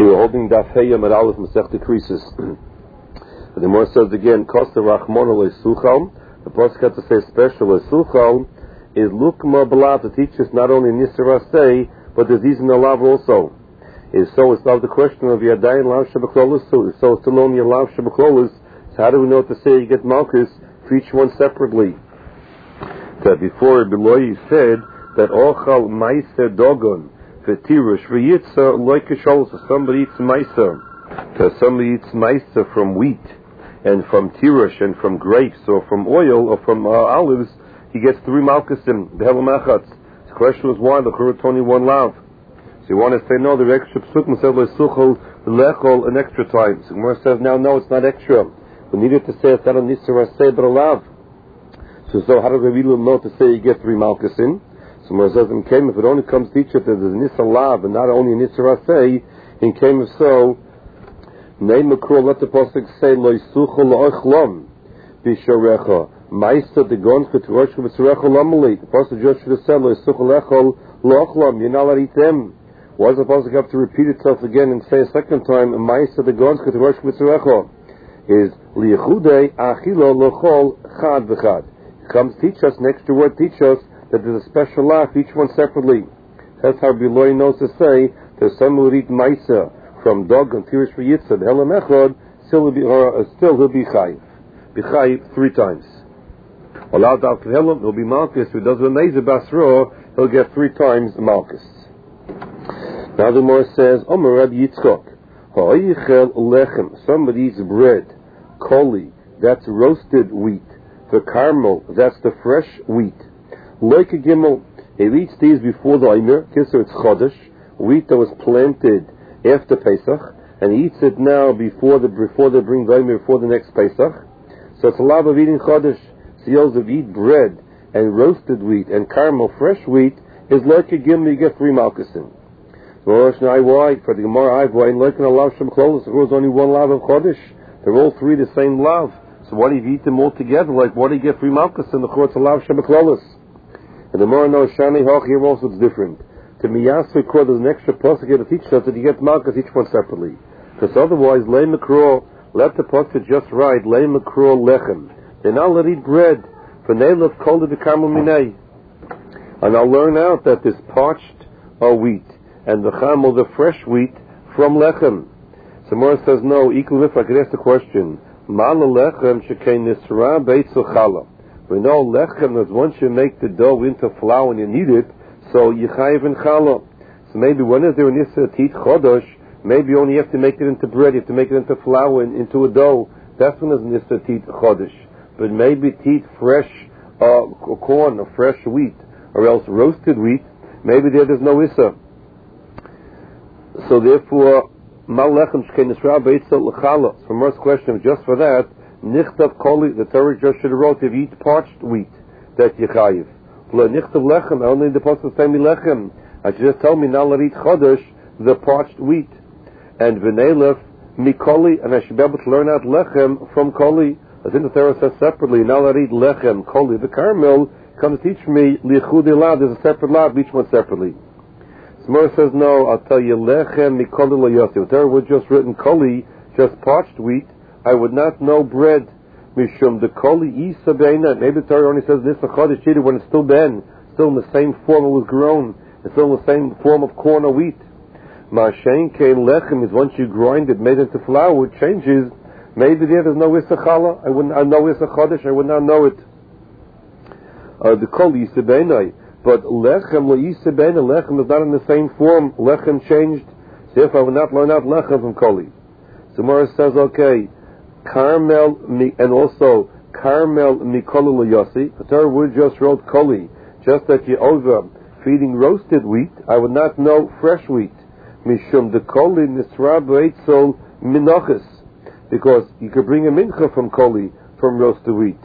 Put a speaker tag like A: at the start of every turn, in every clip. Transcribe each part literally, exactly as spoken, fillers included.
A: we're holding Daf Heya Amud Aleph Masechta Krisis. The Gemara says again, Kosta Rachmona Lesuchal. The pasuk has to say special Lesuchal is Lukma Balav to teach us not only Nisra Say, but there's these in the Lav also. Is so it's not the question of Yadayin Lav Shabaklolis, so it's still only a Lav Shabaklolis. So how do we know what to say you get Malchus for each one separately? That before Beloy said that Ochal Meiser Dogon V'tirush V'yitza Loikashol, so somebody eats Meiser, so somebody eats Meiser from wheat and from tirush and from grapes or from oil or from uh, olives, he gets three Malchusim, Behelamachatz. The question was why the Churut only one Lav. So you want to say no, the extra Psukim said Lesuchol Lechol an extra time. So Gemara says now no, it's not extra. We needed to say it's not a Nisra Say but a Lav. So, so how does we really know to say you get three Malchusim? So Gemara says in Kem, if it only comes to teach us that there's a Nisra Lav and not only a Nisra Say, in Kem if so, Nei Makro, let the Pasuk say Lesuchol La'ochlom Bisharecha Meister the Gon Chutrosh V'Tzurecha Lamali. The Pasuk just should have said Lesuchol Lechol La'ochlom. You're not allowed to eat them. Why does the Pasuk have to repeat itself again and say a second time Meister the Gon Chutrosh V'Tzurecha? Is Liechudei Achilo L'chol Chad V'Chad. It comes teach us, an extra word teach us that there's a special law for each one separately. That's how Beloy knows to say there's some who would eat Meiser from dog and Tirish for Yitzhak, Helam Echad, still he'll be, uh, still he'll be Chayiv. Be Chayiv three times. Allowed out to Helam, he'll be Malchus. If he does Remeza Basra, he'll get three times Malchus. Now the Gemara says, Omer Rabbi Yitzchok, Ha'oyichel Lechem, somebody eats bread, Koli, that's roasted wheat, the Carmel, that's the fresh wheat. Leike Gimel, he eats these before the Eimer, Kisser it's Chodesh, wheat that was planted after Pesach, and he eats it now before the before they bring the before the next Pesach. So it's a lot of eating Chodesh. So you also eat bread and roasted wheat and caramel fresh wheat is like a gimel, you get three Malchusim. So why? For the Gemara, why in like a lav shem klolos, there was only one lav of Chodesh. They're all three the same lav. So why do you eat them all together? Like why do you get three Malchusim? The Churut's a lav shem klolos. And the Gemara knows Shani Hach here also it's different. To Miyasu Kor, there's an extra pasuk here to teach us that you get Malchus each one separately. Because otherwise, Lei Makro, let the pasuk just right, Lei Makro Lechem. They're not allowed to eat bread. For Neilov Kol de Carmel Minei. And I'll learn out that this parched uh, wheat and the Chamel, the fresh wheat, from Lechem. So Mora says, no, equal if I could ask the question, Mala Lechem Shekei Nisra Beitzu Chala. We know Lechem is once you make the dough into flour and you knead it, so Yechayiv and Chala. So maybe when is there an Issa Tit Chodosh, maybe you only have to make it into bread, you have to make it into flour and into a dough. That's when there's an Issa Tit Chodosh. But maybe Tit fresh uh, corn or fresh wheat, or else roasted wheat, maybe there there's no Issa. So therefore, Mal Lechem Shkei Nisra Beitzel L'Chala. So first question, just for that, Nichtav Koli, the Torah just should have wrote, if you eat parched wheat, that's Yechayiv. Nichtav lechem, only the pasuk say me lechem. I should just tell me now let eat chodesh, the parched wheat, and v'neilef mikoli, and I should be able to learn out lechem from koli. As in the Torah says separately, now let eat lechem koli. The carmel come to teach me lichud elad. There's a separate lad, each one separately. Smur says no. I'll tell you lechem mikoli lo yosef. If there was just written koli, just parched wheat, I would not know bread. Mishum the koli isa beina. Maybe the Torah only says this a chodesh cheated when it's still ben, still in the same form it was grown. It's still in the same form of corn or wheat. Ma'ashen kein lechem is once you grind it, made into flour, it changes. Maybe there there's no isa chala. I wouldn't. I know isa chodesh. I would not know it. Uh, the koli isa beina, but lechem lo isa beina. Lechem is not in the same form. Lechem changed. So if I would not learn out lechem from koli, so Morris says okay. Carmel and also Carmel Mikolu Yossi. The Torah would just wrote Koli, just that you over feeding roasted wheat. I would not know fresh wheat. Mishum the Koli Nisra Beitzel Minochis, because you could bring a mincha from Koli from roasted wheat.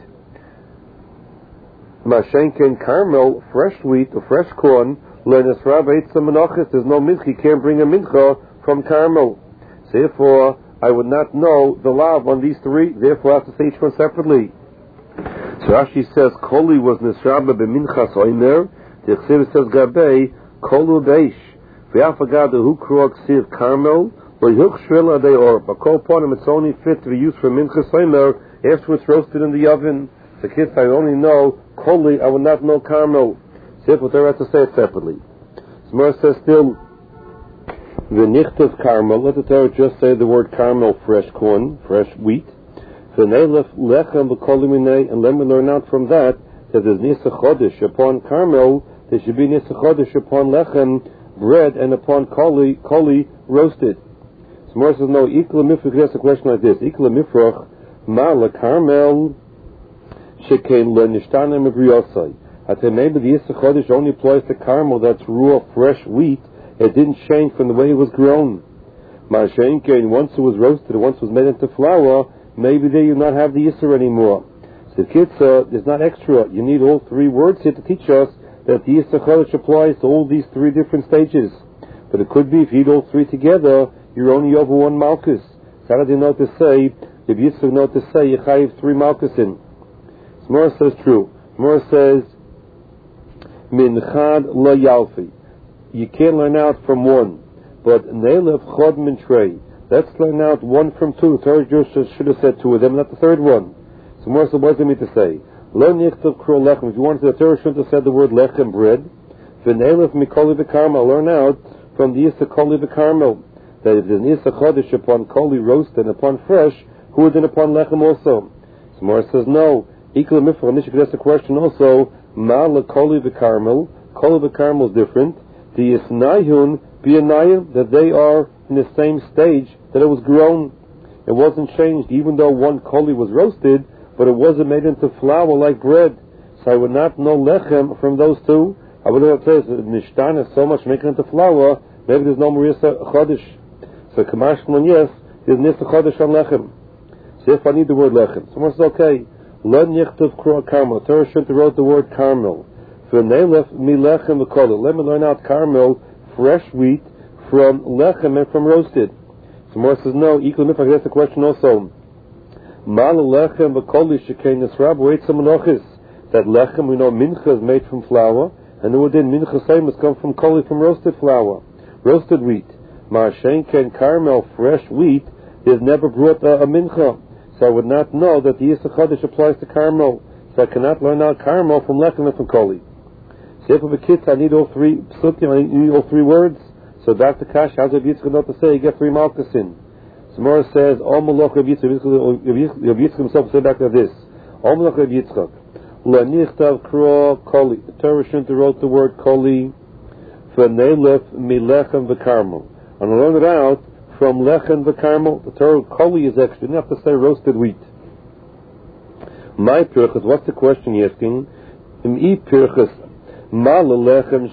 A: Mashenken Carmel fresh wheat or fresh corn Le Nisra Beitzel Minochis. There's no mincha. You can't bring a mincha from Carmel. Therefore, I would not know the lav on these three, therefore I have to say each one separately. So Rashi says, Koli was Nisraba b'minchas oimer, the Chsiv says, Gabei, Kolu beish, v'afagad hu krog siv Carmel, Where Yuch Shrila they are, but call upon him, it's only fit to be used for Minchas Omer after it's roasted in the oven. The kids, I only know Koli, I would not know Carmel. See what they're at to say it separately. Smar says still, the Nichtav Carmel, let the Torah just say the word Carmel, fresh corn, fresh wheat. V'neilef lechem v'koli minei, and let me learn out from that that there's Nisa Chodesh upon Carmel, there should be Nisa Chodesh upon lechem, bread, and upon Koli, Koli, roasted. Smar says no, Ikla Mifrach, that's a question like this, Ikla Mifrach, Ma la Carmel, Shekain le Nishtanem of Riyosai. I say maybe the Yisra Chodesh only applies to Carmel, that's raw, fresh wheat. It didn't change from the way it was grown. Ma'ashenkein, once it was roasted, once it was made into flour, maybe there you not have the Yisra anymore. So Kitzah, there's not extra. You need all three words here to teach us that the Yisra Chodesh applies to all these three different stages. But it could be if you eat all three together, you're only over one Malkus. So how do you know to say, if Yisra know to say, you chayiv three Malkusin? Smora says true. Smora says, Min chad la yalfi. You can't learn out from one. But neilef chod min trei. Let's learn out one from two. The third Jew should have said two of them, not the third one. So more so what does it mean to say? Lo nichtav kro lechem. If you wanted, the Torah shouldn't have said the word lechem, bread. V'neilef mikoli v'karmel. Learn out from the Yisa koli v'karmel. That if there's an Yisa chodesh upon koli roast and upon fresh, who is then upon lechem also? So more says no. Equal mifra. And this you could ask the question also. Ma la koli v'karmel. Koli v'karmel is different. The Yisnayhun b'yanayim, that they are in the same stage that it was grown. It wasn't changed, even though one koli was roasted, but it wasn't made into flour like bread. So I would not know lechem from those two. I would not say nishtan is so much making into flour. Maybe there's no more Yisa chodesh. So kamashman, yes, there's Yisa chodesh on lechem. So if I need the word lechem, someone says okay. Lo nichtav kro carmel. Torah should have wrote the word carmel. Let me learn out carmel, fresh wheat, from lechem and from roasted. So more says no. Equal if I guess the question also. Mal lechem v'koli shekain nisrab wait some menochis. That lechem we know mincha is made from flour, and then within mincha same must come from koli, from roasted flour, roasted wheat. Ma'ashenkein carmel, fresh wheat, is never brought a, a mincha. So I would not know that the Yisra Chodesh applies to carmel. So I cannot learn out carmel from lechem and from koli. So if of a kid, I need all three psukim, I need all three words. So Doctor Kash, how's Rav Yitzchak not to say? You get three malkusin. Samora says, All Malach Rav Yitzchak, Rav Yitzchak himself said back to this. All Malach Rav Yitzchak, La Nichtav Kro Koli. The Torah shouldn't have wrote the word Koli, V'neilef Milechem V'karmel. And I learned it out from Lechem V'karmel. The Torah Koli is extra. You don't have to say roasted wheat. My Pirchas, what's the question you're asking? Im I Pirchas, what do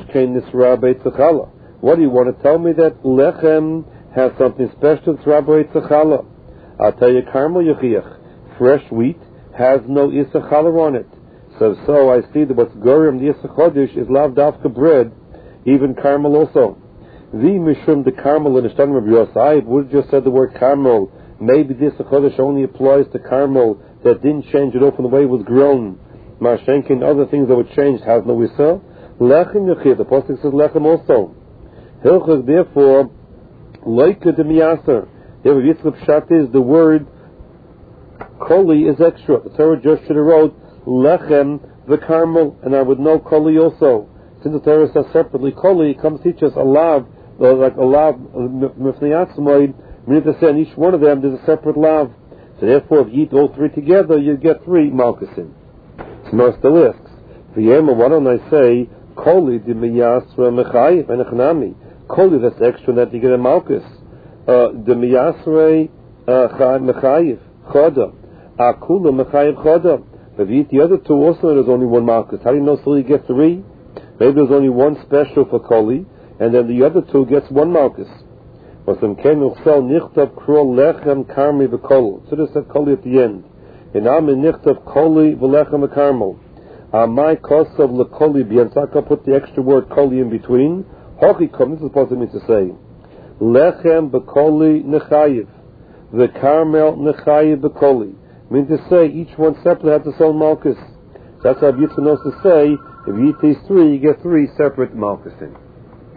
A: you want to tell me that lechem has something special? It's rabbi tzachala. I'll tell you, carmel yechiach, fresh wheat has no isachala on it. So, so I see that what's gorim the isachodesh is lav dafka bread, even carmel also. The mishum the carmel in the shtanim of Yosai would have just said the word carmel. Maybe the isachodesh only applies to carmel that didn't change it all from the way it was grown. Mashenkin, other things that would change has no isa. Lechem yechir, the Pasuk says lechem also. Hilchos, therefore, loika de miyaser. Therefore, Yitzchak Pshat is the word koli is extra. The Torah just should have wrote lechem v'karmel, and I would know koli also. Since the Torah says separately koli, it comes to teach us a lav, like a lav mifniyatzmoid. We need to say on each one of them there's a separate lav. So therefore, if you eat all three together, you get three malkusim. Smart still asks, V'yema, why don't I say Koli di miyasra mechayiv enechnami? Koli, that's extra that you get a malchus. The miyasra mechayiv choda. Akula mechayiv choda. If you eat the other two also, there's only one malchus. How do you know so you get three? Maybe there's only one special for Koli, and then the other two gets one malchus. Or some ken uchsel nichtav kro lechem karmi v'kol. So this said Koli at the end. In Amin nichtav Koli v'lechem v'karmel. My kosav lekoli biyansaka, put the extra word koli in between. Hochikom, this is what it means to say. Lechem bekoli nechayiv. The carmel nechayiv bekoli. Means to say each one separately has its own malchus. That's how Yitzchak knows to say, if you eat these three, you get three separate malchusin.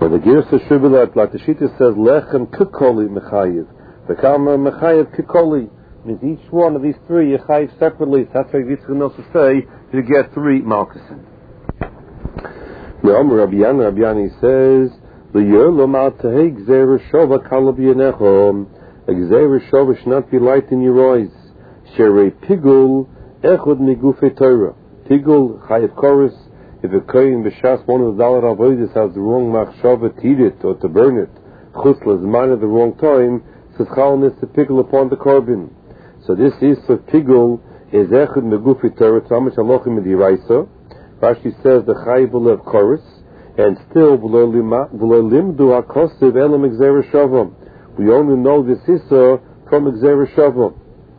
A: But the Girsa Shubilat, like the Shita says, Lechem Kikoli Mechayiv. The Kalma Mechayiv Kikoli means each one of these three Yechayiv separately. So that's why Yitzchak also say you get three Malkusim. The Omer Rabbi Yana, Rabbi Yana says, the Yerlom Al Tehei Gzeir Shova Kalab Yenecho. A Gzeir Shova should not be light in your eyes. Sherei Pigul Echod Migufe Torah. Pigul Chayiv Chorus. If a kohen b'shas one of the dollar avodas has the wrong machshava to eat it or to burn it, chutz l'zman at the wrong time, says Chal is to pigul upon the korban. So this is so pigul is echad megufi Torah tamish alochim midiraisa. Rashi says the chayiv will have chorus, and still v'lo limdu hakosiv elam exera shavam. We only know this issa from exera shavam.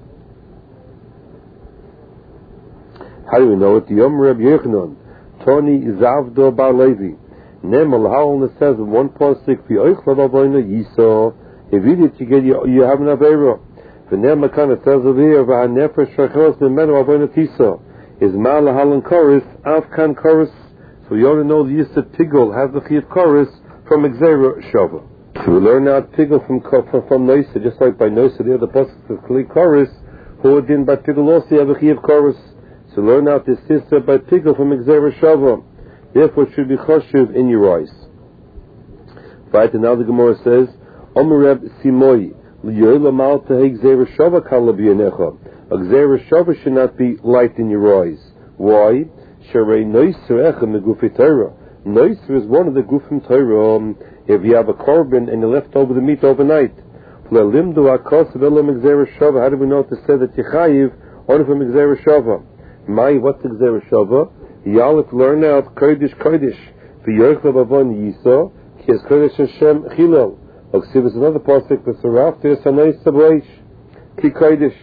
A: How do we know it? The Yom Reb Yechanan. Tony Zavdo Bar Levi. Nemal Haon says in one pasuk, "Fi oichlav avoyna yiso." If you did, you get you, you have an avera. The Nemal kind of says over here, "V'hanefesh shachos memenu avoyna tiso." Is mal halan chorus afkan chorus? So you only know the yisod pigul has the chiyuv chorus from exera shava. So we learn out pigul from from, from noisa, just like by noisa the other pasuk says kli chorus. Who did by pigul also have a chiyuv chorus? So learn out this sister by pigul from Exera Shava. Therefore it should be choshev in your eyes. Right, and now the Gemara says, Omereb Simoi, Liyoyla Malta Exera Shava Kalab Yenecha. Exera Shava should not be light in your eyes. Why? Sherei Noiser Echa Megufi Torah. Noiser is one of the Gufim Torah. Um, if you have a korban and you left over the meat overnight. Limdu Akos Velam Exera Shava. How do we know to say that Yechayiv only from Exera Shava? My, what's the Gzeir Shava? Y'all learn out Kodesh Kodesh. V'yoichlav avon yiso, ki es Kodesh Hashem chilel. Oksiv is another pasuk, v'saraf tis hanoi sabreish, ki Kodesh.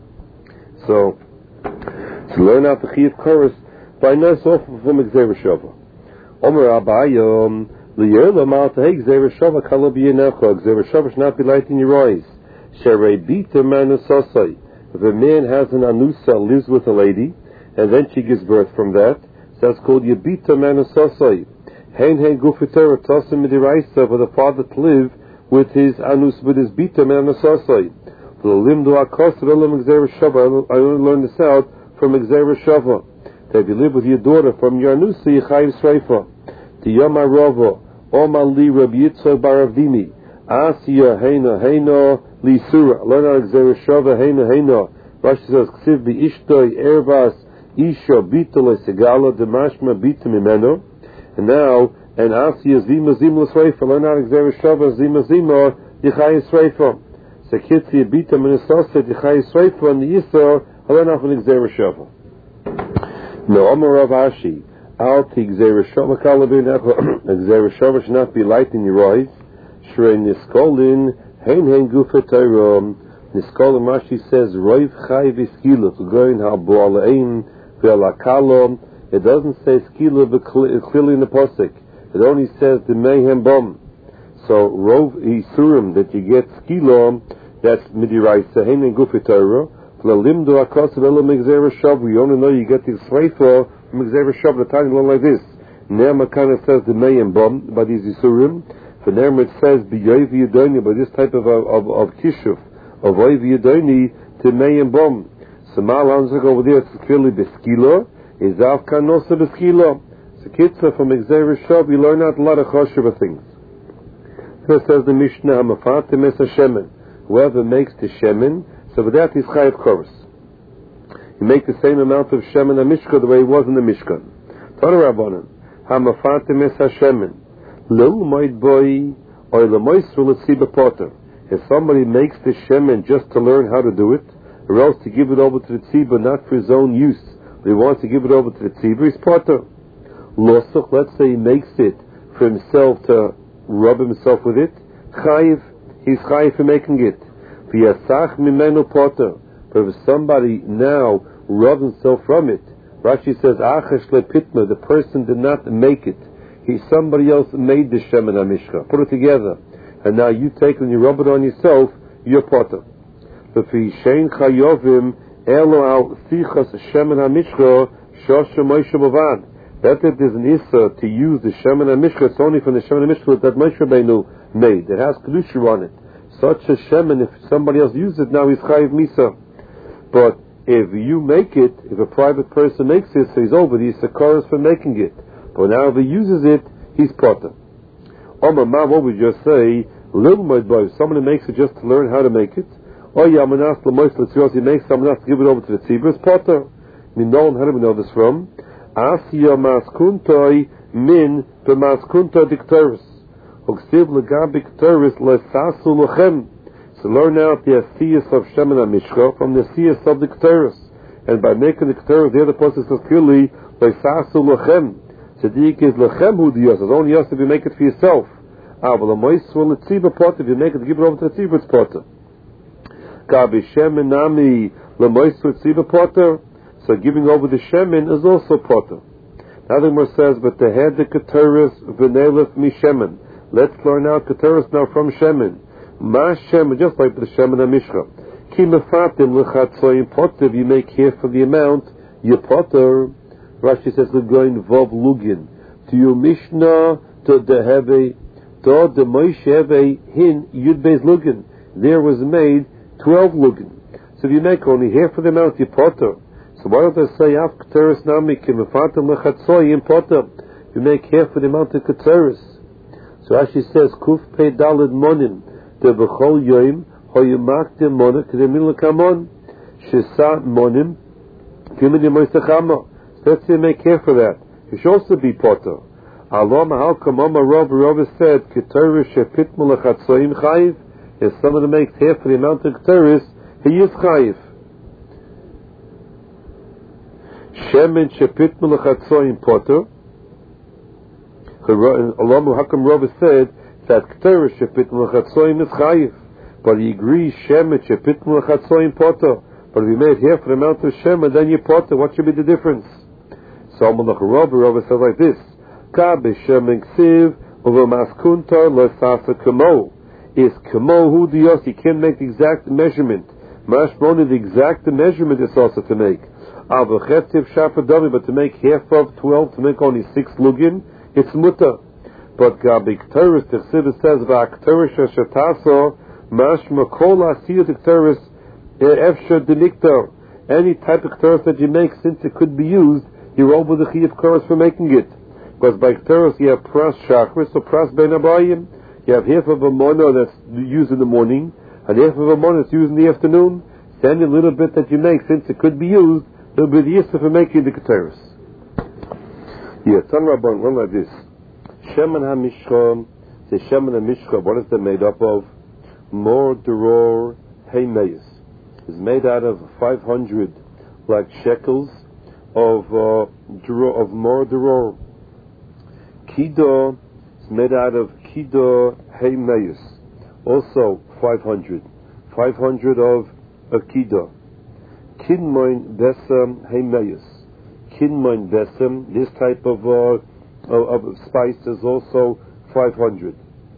A: So, to learn out the Chiyuv chorus by nos off from Gzeir Shava. Omer Abayom, l'yerlo mal tehei Gzeir Shava kalab yenecho. Gzeir Shava should not be light in your eyes. Sherei bita manusasai. If a man has an anusa, lives with a lady, and then she gives birth from that, so that's called Yabita Manusasai. Hein hein gufitera tosim midiraisa for the father to live with his anus, with his Bita Manusasai. For the limdu akos velam Exera Shava, I only learned this out from Exera Shava. That if you live with your daughter from your anusa, Yechayiv Sreifa. The Yom HaRava, Omar Li Rabbi Yitzchak Bar Avdimi, Asiya Heina Heina Li Surah. Learn out Exera Shava Heina Heina. Rashi says, Ksiv bi Ishtoi Ervas Isha Bita Le Segala Demashma Bita Mimeno. And now, and Asiya Zima Zima Sreifa. Learn out Exera Shava Zima Zima Yechayiv Sreifa. Sekitzi Bita Minasasa Yechayiv Sreifa and the Yisra. Learn out from Exera Shava. No, Amar Rav Ashi. Al Ti Exera Shava Kalabin Exera Shava should not be light in your eyes. Shrei Niskolin Hein Hein Gufa Torah. Niskolin Rashi says Roiv Chai V'Skila to go in Ha'Boalein V'Alakalo. It doesn't say Skila clearly in the Pasuk. It only says the Mayhem Bom. So Rov Isurim that you get Skila, that's Midiraisa Hein Hein Gufa Torah. L'Limdu Akos V'Elam Exera Shava. We only know you get the Sreifa from Exera Shava. The tiny one like this. Nerma kind of says the Mayhem Bom by these Isurim. For Nerma it says B'Yoy V'Yadoni by this type of of of Kishuf. Of Oiv Yadoni to Mayim Bom. So Malanzak over there, it's clearly Beskila, is Avkan Nosa Beskila. So Kitza from Exera Shava, you learn out a lot of Choshev things. So says the Mishnah, Hamafatim Es HaShemen. Whoever makes the Shemen, so with that is Chayav Chorus. You make the same amount of Shemen HaMishkan the way it was in the Mishkan. Tana Rabbanan, Hamafatim Es HaShemen. Lo Moed Boi, or Le Moisru L'Tziba Potter. If somebody makes the shemen just to learn how to do it, or else to give it over to the tzibur, not for his own use, but he wants to give it over to the tzibur, he's potter. Losach, let's say he makes it for himself to rub himself with it, chayiv, he's chayiv for making it. V'yasach mimenu potter. But if somebody now rubs himself from it, Rashi says, achesh lepitma, the person did not make it. He, somebody else made the shemen hamishka, put it together. And now you take and you rub it on yourself, you're potter. But for Yishein Chayovim, Elo al Sichas Shemen HaMishcha, Shosha Moshe Bavad. That if there's an Issa to use the Shemen HaMishcha, it's only from the Shemen HaMishcha that Moshe Rabbeinu made. It has Kedusha on it. Such a Shemen, if somebody else uses it, now he's Chayiv Misa. But if you make it, if a private person makes it, so he's over the Issachar for making it. But now if he uses it, he's Potter. Omar Ma, what we just say, Lilmoid Boy, someone who makes it just to learn how to make it. Oh yeah, Manas Lamois Letzios, he makes someone else to give it over to the Tzibur, it's Potter. I mean, no one, how do we know this from? Asya Maskuntoi min Bemaskunto Dictorus. Uksiv Legabi Dictorus Lesasu Lochem. So learn out the Asiyas of Shemen HaMishcha from the Asiyas of the Dictorus. And by making the Dictorus, the other person says clearly, Lesasu Lochem. Sadiq is Lochem Hu Diyos. It's only us if you make it for yourself. Ah, but the Mois will Letziba Potter. If you make it to give it over to the Tzibur, it's Potter. Gabi Shemen Nami Lemois Letziba Potter. So giving over the Shemen is also Potter. Now the Gemara says, but the head the Keteris v'nelef mi Shemen. Let's learn out Keteris now from Shemen. Ma Shemen, just like the Shemen HaMishcha. Ki mefatim l'chatzoyim Potter, if you make here for the amount, you Potter. Rashi says, l'goyin vov lugin. To your Mishnah, to the Heve, to the Moshe Heve, hin, yud beis lugin. There was made twelve lugin. So if you make only here for the amount, you Potter. So why don't they say af keteris nami kimefatim lechatzoyim Potter? You make half for the amount of keteris. So Rashi says kuf pei dalid monim de b'chol yoim hoyumak de mona k'demin l'kamon shesa monim kimin yemoisachama. So let's say make half for that. You should also be Potter. Allah mahal kamama Rav Rav said keteris shepitmu lechatzoyim chayiv. If someone makes half for the amount of keteris, he is chayiv. Shemen shepit melachatzoyim Potter. Alamu Hakam Rava said that Keteris shepit melachatzoyim is chayiv, but he agrees Shemen shepit melachatzoyim Potter. But if you made half the amount of Shemen, then you Potter. What should be the difference? So Malach Rava Rava says like this: Ka b'Shemen ksiv over maskunta lesasa kamo. Is kamo hu dios? You can't make the exact measurement. Mashmoni, the exact measurement is also to make. But to make half of twelve, to make only six lugin, it's muta. But Gabi Kteris, the Chsiv says, V'akteris shataso, mashma kol asiyat Kteris, efsha denikto. Any type of Kteris that you make, since it could be used, you're over the Chiyav Kteris for making it. Because by Kteris you have pras shachris, or pras ben abayim. You have half of a mono that's used in the morning, and half of a mono that's used in the afternoon. So any little bit that you make, since it could be used, it'll be the Yisra for making the Keteris. Yeah, Tan Rabban, one like this. Shemen HaMishcha, the Shemen HaMishcha, what is that made up of? Mor Deror Heimeis. It's made out of five hundred like shekels of uh, Deror, of Mor Deror. Kido is made out of Kido Heimeis. Also five hundred. five hundred of, of Kido. Kinmoin Besem Heimeis. Kinmoin Besem, this type of, uh, of, of spice is also five hundred.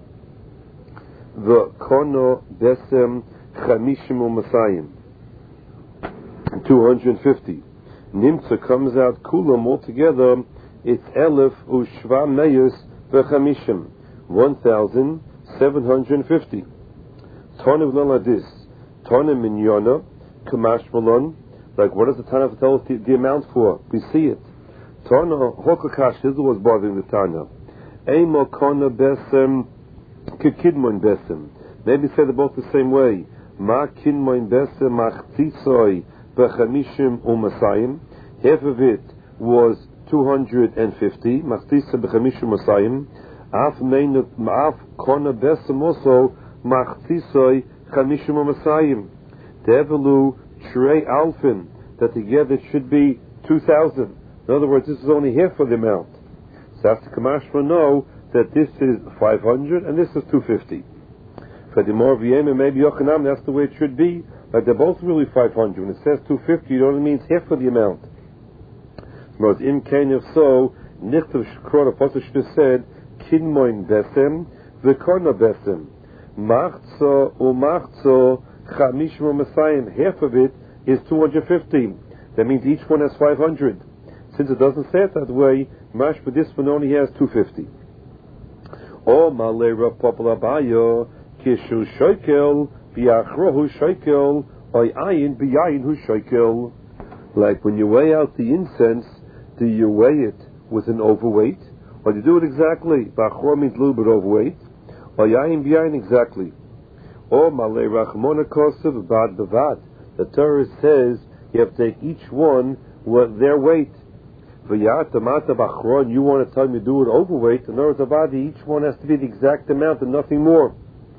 A: The Kono Besem Chamishim U'Masayim, two hundred fifty. Nimtza comes out Kulam altogether, it's Elef U'Shva Meis V'Chamishim, one thousand seven hundred fifty. Tana V'Laladis, Tana Minyona, Kamash Malon, like what does the Tana tell us the, the amount for? We see it. Tana Hokakash, this was bothering the Tana. Eimo Kona Besem Kikidmoin Besem. Maybe say they're both the same way. Ma Kinmoin Besem Machtzisoi Bechamishim U'Masayim. Half of it was two hundred fifty. Machtzisa Bechamishim U'Masayim. Af Mein Af Kona Besem also Machtzisoi Chamishim U'Masayim. Develu Trey Alfin, that together should be two thousand. In other words, this is only half of the amount. So after Kamashma know that this is five hundred and this is two hundred fifty. For the more V M and maybe Yochanam, that's the way it should be. Like they're both really five hundred. When it says two hundred fifty, it only means half of the amount. Whereas in Kain, if so, Nichtav Shkrona Posach said, Kinmoin Besem, V'Kona Besem, Machzo U'Machzo Chamishim U'Masayim. Half of it is two hundred fifty. That means each one has five hundred. Since it doesn't say it that way, mashma this one only has two fifty. O malei Rav Papa Abaye kishu shoikel biachrohu shoikel oy ayin biyayin hu shoikel. Like when you weigh out the incense, do you weigh it with an overweight, or do you do it exactly? Bachor means a little bit overweight. Or yayin biyayin exactly. Or malei rachmona kosev bad bavad. The Torah says you have to take each one with their weight. V'yata mata bachron. You want to tell me do it overweight? In other words, each one has to be the exact amount and nothing more.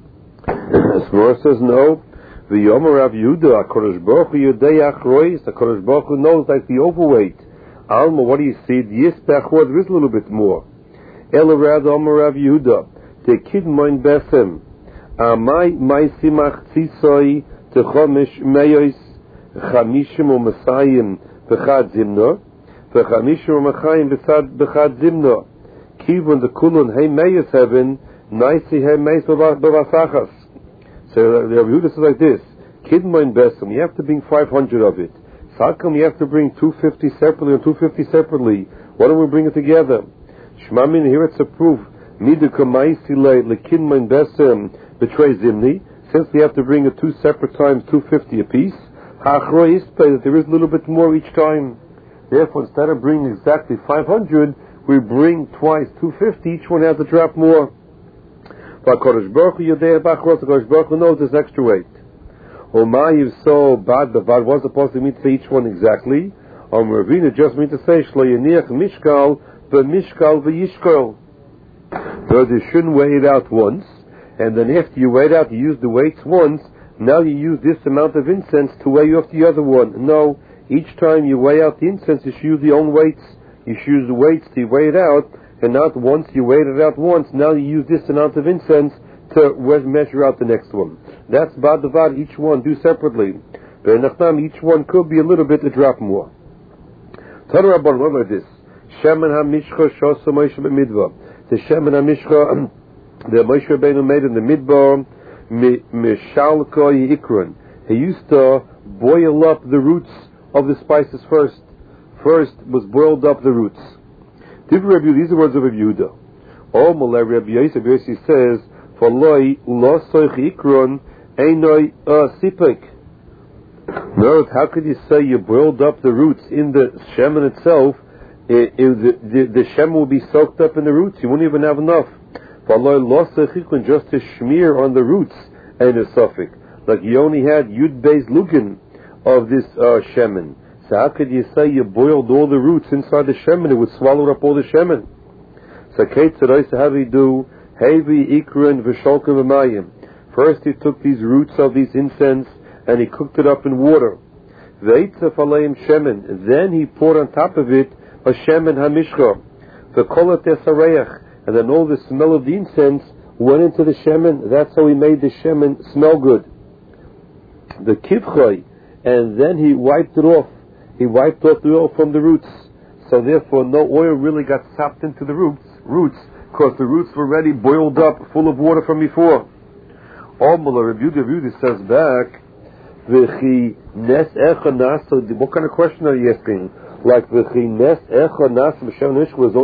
A: Smor says no. V'yomer Rav Yehuda, HaKadosh Baruch Hu Yodei Achrois. HaKadosh Baruch Hu knows like the overweight. Alma, what do you see? Yes, bachor, there is a little bit more. Ela rather Omer Rav Yehuda, the kid moin besem. Amai mai simach tzisoi techomish meyos chamishim u mesayim bechad zimno v'chamishim u mechayim bechad zimno. Kivon the kulon hey meyos heaven naisi hey meyos b'vasachas. So the Rav Yehuda says like this: kid moin besem, you have to bring five hundred of it. So how come you have to bring two fifty separately and two fifty separately? Why don't we bring it together? Shmamin, here it's a proof. Midukamaisile lekinman besem betray zimni. Since we have to bring it two separate times, two fifty apiece. Hachro ispe, that there is a little bit more each time. Therefore, instead of bringing exactly five hundred, we bring twice two fifty. Each one has a drop more. But Kodesh Baruch Hu Yodei Bachros, Kodesh Baruch Hu knows this extra weight. Omayiv so bad the bad was supposed to mean to say each one exactly. Om Ravina just mean to say shlo yeniach mishkal b'mishkal v'yishkal. So you shouldn't weigh it out once, and then after you weigh it out, you use the weights once. Now you use this amount of incense to weigh off the other one. No, each time you weigh out the incense, you should use the own weights. You should use the weights to weigh it out, and not once you weighed it out once. Now you use this amount of incense to measure out the next one. That's bad bad. Each one do separately. But each one could be a little bit a drop more. Tanu Rabban, what about this? Shemen ha-mishcha shosa Moshe b'midbar. The Shemen ha-mishcha the Moshe Rabbeinu made in the midbar mishal koi ikron. He used to boil up the roots of the spices first. First was boiled up the roots. These are the words of Rav Yehuda. Oh, Malay Rabbi Yosef says, for loy lo soich ikron einoi sipek. Note, how could you say you boiled up the roots in the shemen itself? It, it, the, the, the shemen will be soaked up in the roots. You wouldn't even have enough. For loy lo soich ikron, just to smear on the roots and a suffix. Like you only had yud beis lugin of this uh, shemen. So how could you say you boiled all the roots inside the shemen? It would swallow up all the shemen. So Kate said, how do you do? Hevi ikron v'sholka v'mayim. First he took these roots of these incense and he cooked it up in water. V'eitzef aleim shemen. Then he poured on top of it a shemen hamishcha. V'kolat esareach. And then all the smell of the incense went into the shemen. That's how he made the shemen smell good. The kivchai. And then he wiped it off. He wiped off the oil from the roots. So therefore no oil really got sapped into the roots, roots, because the roots were already boiled up, full of water from before. What kind of question are you asking? Like, was